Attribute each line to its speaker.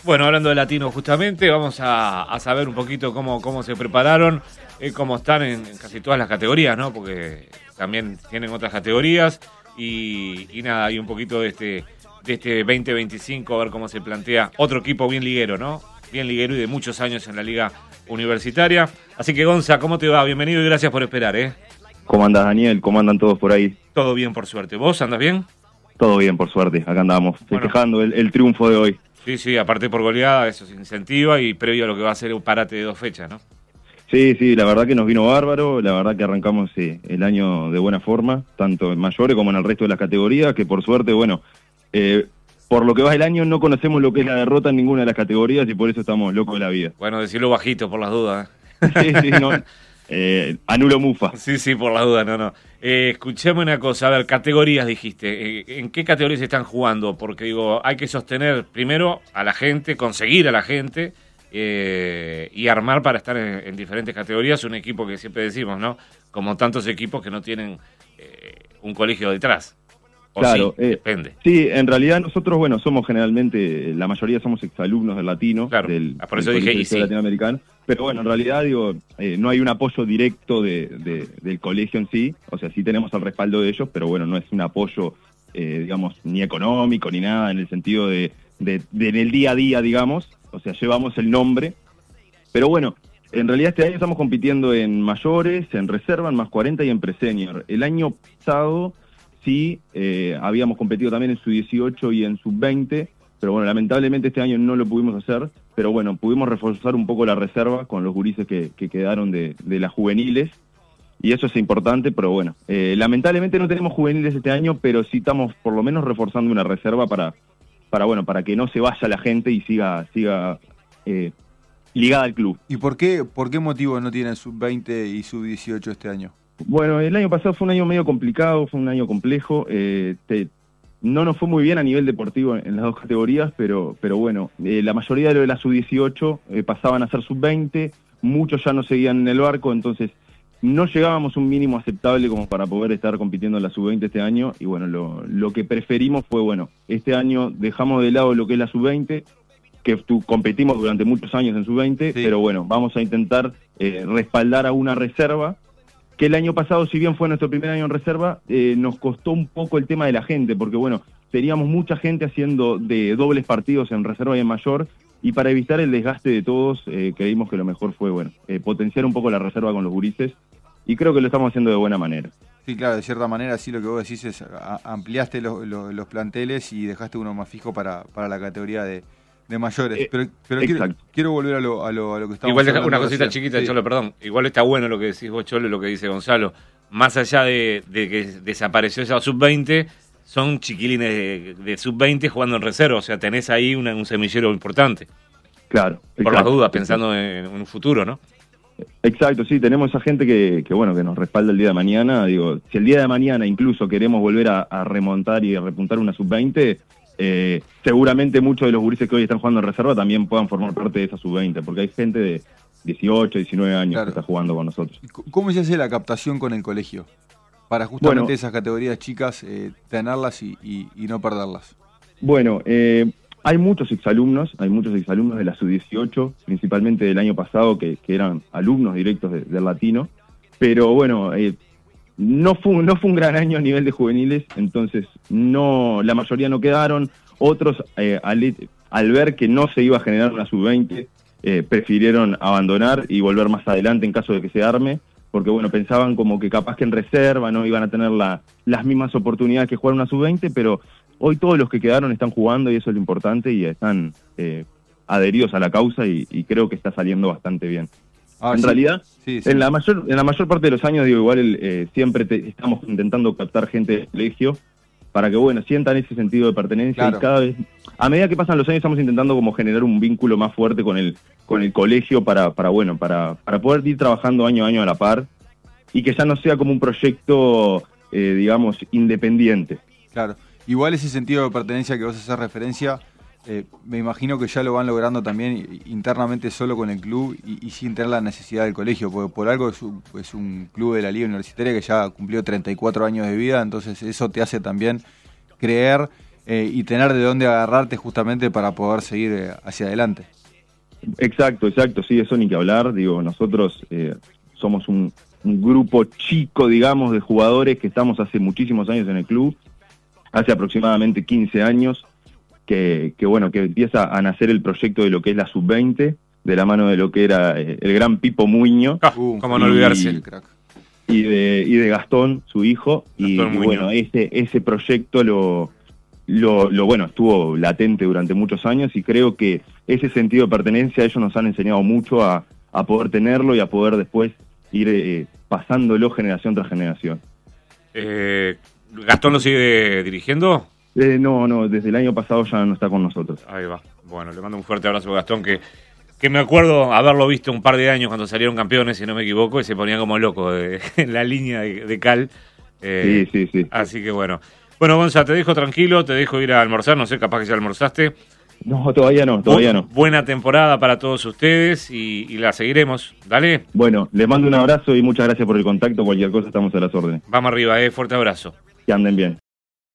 Speaker 1: Bueno, hablando de Latino justamente, vamos a saber un poquito cómo se prepararon, cómo están en casi todas las categorías, ¿no? Porque también tienen otras categorías y nada, hay un poquito de este 2025, a ver cómo se plantea otro equipo bien liguero, ¿no? Bien liguero y de muchos años en la liga universitaria. Así que Gonza, ¿cómo te va? Bienvenido y gracias por esperar, ¿eh?
Speaker 2: ¿Cómo andas, Daniel? ¿Cómo andan todos por ahí?
Speaker 1: Todo bien, por suerte. ¿Vos andas bien?
Speaker 2: Todo bien, por suerte. Acá andamos, festejando el triunfo de hoy.
Speaker 1: Sí, aparte por goleada, eso se incentiva y previo a lo que va a ser un parate de 2 fechas, ¿no?
Speaker 2: Sí, la verdad que nos vino bárbaro, la verdad que arrancamos el año de buena forma, tanto en mayores como en el resto de las categorías, que por suerte, bueno, por lo que va el año no conocemos lo que es la derrota en ninguna de las categorías y por eso estamos locos de la vida.
Speaker 1: Bueno, decirlo bajito por las dudas,
Speaker 2: Sí, no, anulo mufa.
Speaker 1: Sí, por las dudas, no. Escuchame una cosa, a ver, categorías dijiste, ¿en qué categorías están jugando? Porque digo, hay que sostener primero a la gente, conseguir a la gente y armar para estar en diferentes categorías un equipo que siempre decimos, ¿no? Como tantos equipos que no tienen un colegio detrás. O
Speaker 2: claro,
Speaker 1: sí, depende.
Speaker 2: Sí, en realidad nosotros, bueno, somos generalmente, la mayoría somos exalumnos del latino,
Speaker 1: claro, por eso dije,
Speaker 2: del latinoamericano, pero bueno, en realidad, digo, no hay un apoyo directo del colegio en sí, o sea, sí tenemos el respaldo de ellos, pero bueno, no es un apoyo, digamos, ni económico, ni nada, en el sentido de en el día a día, digamos, o sea, llevamos el nombre, pero bueno, en realidad este año estamos compitiendo en mayores, en reserva, en más 40 y en pre-senior. El año pasado sí, habíamos competido también en sub-18 y en sub-20, pero bueno, lamentablemente este año no lo pudimos hacer, pero bueno, pudimos reforzar un poco la reserva con los gurises que quedaron de las juveniles, y eso es importante, pero bueno, lamentablemente no tenemos juveniles este año, pero sí estamos por lo menos reforzando una reserva para que no se vaya la gente y siga ligada al club.
Speaker 3: ¿Y por qué motivo no tienen sub-20 y sub-18 este año?
Speaker 2: Bueno, el año pasado fue un año medio complicado, fue un año complejo, no nos fue muy bien a nivel deportivo en las dos categorías, pero bueno, la mayoría de lo de la sub-18 pasaban a ser sub-20, muchos ya no seguían en el barco, entonces no llegábamos a un mínimo aceptable como para poder estar compitiendo en la sub-20 este año, y bueno, lo que preferimos fue, bueno, este año dejamos de lado lo que es la sub-20, que competimos durante muchos años en sub-20, sí. Pero bueno, vamos a intentar respaldar a una reserva, que el año pasado, si bien fue nuestro primer año en reserva, nos costó un poco el tema de la gente, porque bueno, teníamos mucha gente haciendo de dobles partidos en reserva y en mayor, y para evitar el desgaste de todos, creímos que lo mejor fue, bueno, potenciar un poco la reserva con los gurises, y creo que lo estamos haciendo de buena manera.
Speaker 3: Sí, claro, de cierta manera, sí, lo que vos decís es, ampliaste los planteles y dejaste uno más fijo para la categoría de mayores, pero quiero volver a lo que estamos
Speaker 1: igual
Speaker 3: hablando.
Speaker 1: Una cosita chiquita, sí. Cholo, perdón. Igual está bueno lo que decís vos, Cholo, lo que dice Gonzalo. Más allá de que desapareció esa sub-20, son chiquilines de sub-20 jugando en reserva. O sea, tenés ahí un semillero importante.
Speaker 2: Claro.
Speaker 1: Por las dudas, pensando en un futuro, ¿no?
Speaker 2: Exacto, sí, tenemos esa gente que nos respalda el día de mañana. Digo, si el día de mañana incluso queremos volver a remontar y a repuntar una sub-20... seguramente muchos de los gurises que hoy están jugando en reserva también puedan formar parte de esa sub-20, porque hay gente de 18, 19 años claro. Que está jugando con nosotros.
Speaker 3: ¿Cómo se hace la captación con el colegio? Para justamente esas categorías chicas tenerlas y no perderlas.
Speaker 2: Bueno, hay muchos exalumnos de la sub-18, principalmente del año pasado, que eran alumnos directos del latino, pero bueno... No fue un gran año a nivel de juveniles, entonces la mayoría no quedaron. Otros, al ver que no se iba a generar una sub-20, prefirieron abandonar y volver más adelante en caso de que se arme, porque bueno, pensaban como que capaz que en reserva no iban a tener las mismas oportunidades que jugar una sub-20, pero hoy todos los que quedaron están jugando y eso es lo importante y están adheridos a la causa y creo que está saliendo bastante bien. En realidad, sí. En la mayor parte de los años, digo, igual siempre estamos intentando captar gente del colegio para que, bueno, sientan ese sentido de pertenencia claro. Y cada vez, a medida que pasan los años, estamos intentando como generar un vínculo más fuerte con el colegio para poder ir trabajando año a año a la par y que ya no sea como un proyecto, digamos, independiente.
Speaker 3: Claro, igual ese sentido de pertenencia que vos haces referencia... me imagino que ya lo van logrando también internamente solo con el club y sin tener la necesidad del colegio, porque por algo es un club de la Liga Universitaria que ya cumplió 34 años de vida, entonces eso te hace también creer y tener de dónde agarrarte justamente para poder seguir hacia adelante.
Speaker 2: Exacto, sí, eso ni que hablar. Digo, nosotros somos un grupo chico, digamos, de jugadores que estamos hace muchísimos años en el club, hace aproximadamente 15 años, que bueno, que empieza a nacer el proyecto de lo que es la Sub-20, de la mano de lo que era el gran Pipo Muño.
Speaker 1: Cómo no olvidarse.
Speaker 2: Y de Gastón, su hijo, y
Speaker 1: Muñoz.
Speaker 2: bueno, ese proyecto lo bueno, estuvo latente durante muchos años, y creo que ese sentido de pertenencia ellos nos han enseñado mucho a poder tenerlo y a poder después ir pasándolo generación tras generación.
Speaker 1: ¿Gastón lo sigue dirigiendo?
Speaker 2: No, desde el año pasado ya no está con nosotros.
Speaker 1: Ahí va. Bueno, le mando un fuerte abrazo a Gastón, que me acuerdo haberlo visto un par de años cuando salieron campeones, si no me equivoco, y se ponía como loco en la línea de cal.
Speaker 2: Sí.
Speaker 1: Así que bueno. Bueno, Gonza, te dejo tranquilo, te dejo ir a almorzar, no sé, capaz que ya almorzaste.
Speaker 2: No, todavía no.
Speaker 1: Buena temporada para todos ustedes y la seguiremos. Dale.
Speaker 2: Bueno, les mando un abrazo y muchas gracias por el contacto. Cualquier cosa estamos a las órdenes.
Speaker 1: Vamos arriba, fuerte abrazo.
Speaker 2: Que anden bien.